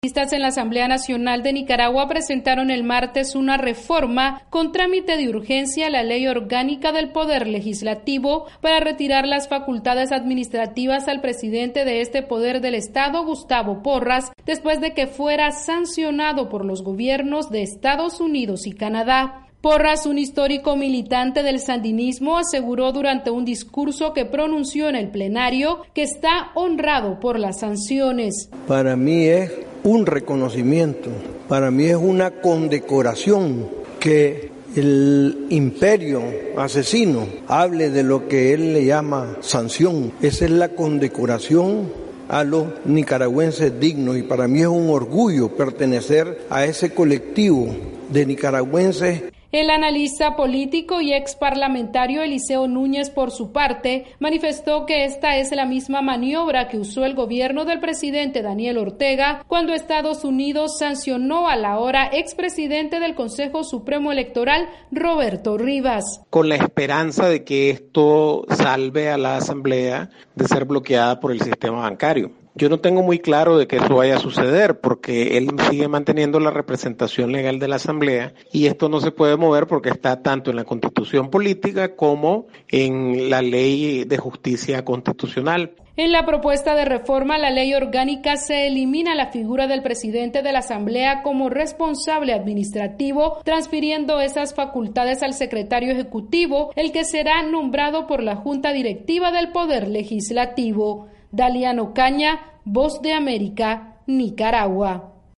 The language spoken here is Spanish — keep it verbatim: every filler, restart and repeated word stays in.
En la Asamblea Nacional de Nicaragua presentaron el martes una reforma con trámite de urgencia a la Ley Orgánica del Poder Legislativo para retirar las facultades administrativas al presidente de este poder del Estado, Gustavo Porras, después de que fuera sancionado por los gobiernos de Estados Unidos y Canadá. Porras, un histórico militante del sandinismo, aseguró durante un discurso que pronunció en el plenario que está honrado por las sanciones. Para mí es un reconocimiento, para mí es una condecoración que el imperio asesino hable de lo que él le llama sanción. Esa es la condecoración a los nicaragüenses dignos y para mí es un orgullo pertenecer a ese colectivo de nicaragüenses. El analista político y ex parlamentario Eliseo Núñez, por su parte, manifestó que esta es la misma maniobra que usó el gobierno del presidente Daniel Ortega cuando Estados Unidos sancionó al ahora expresidente del Consejo Supremo Electoral, Roberto Rivas. Con la esperanza de que esto salve a la Asamblea de ser bloqueada por el sistema bancario. Yo no tengo muy claro de que eso vaya a suceder porque él sigue manteniendo la representación legal de la Asamblea y esto no se puede mover porque está tanto en la Constitución Política como en la Ley de Justicia Constitucional. En la propuesta de reforma a la ley orgánica se elimina la figura del presidente de la Asamblea como responsable administrativo, transfiriendo esas facultades al secretario ejecutivo, el que será nombrado por la Junta Directiva del Poder Legislativo. Daliano Caña, Voz de América, Nicaragua.